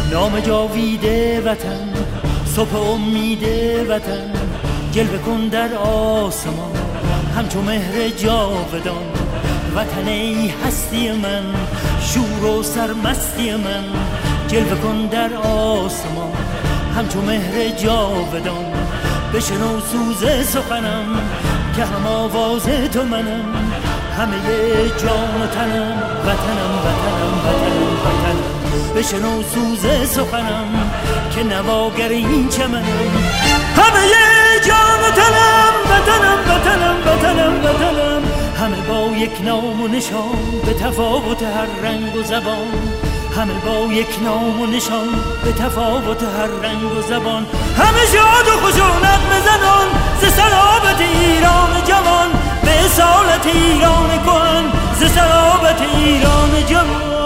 نام جاویده وطن، صبح امید وطن، جلوه کن در آسمان همچو مهر جاودان. وطن ای هستی من، شور و سرمستی من، جلوه کن در آسمان همچو مهر جاودان. بشنو سوز سخنم که هم آواز تو منم، همه جان و تنم وطنم وطنم وطنم وطنم. بشنو سوز سخنم که نواگر این چمنم، همه جان و تنم وطنم وطنم وطنم وطنم. همه با یک نام و نشان به تفاوت هر رنگ و زبان، همه با یک نام و نشان به تفاوت هر رنگ و زبان. همه شاد و خشونت مزنان ز سرابت ایران جوان، به اصالت ایران کهن ز سرابت ایران جوان.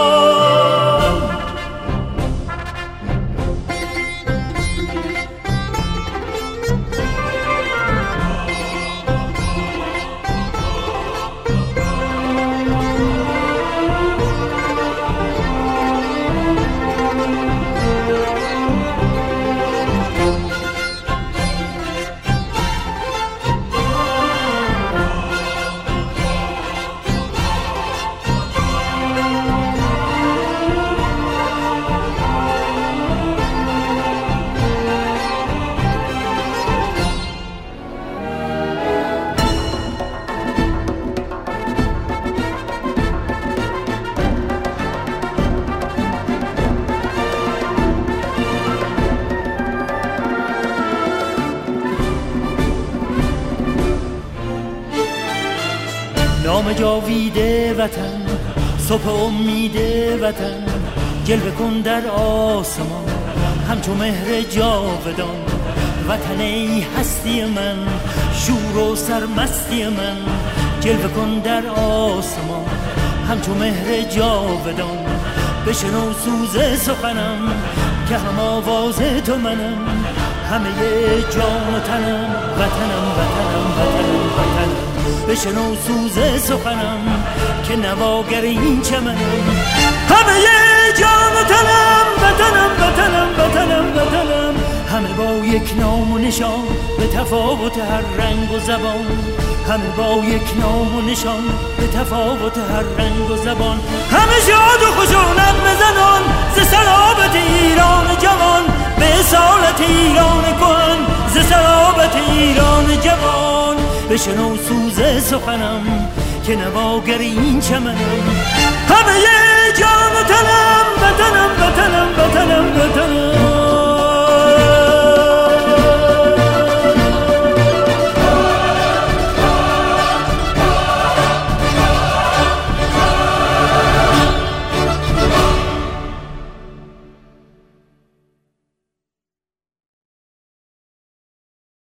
نام جاویده وطن، صبح امید وطن، جلوه کن در آسمان همچو مهر جاودان. وطن ای هستی من، شور و سرمستی من، جلوه کن در آسمان همچو مهر جاودان. بشنو سوز سخنم که هم آواز تو منم، همه جان و تنم وطنم وطنم وطنم وطنم. بشنو سوز سخنم که نواگر این چمنم، همه جان و تنم وطنم وطنم وطنم وطنم. همه با یک نام و نشان به تفاوت هر رنگ و زبان، همه با یک نام و نشان به تفاوت هر رنگ و زبان. همه شاد و خشونت مزنان ز سرابت ایران جوان، به اصالت ایران کهن ز سرابت ایران جوان. بشنو سوز سخنم که نواگر این چمنم، همه جان و تنم وطنم وطنم وطنم وطنم.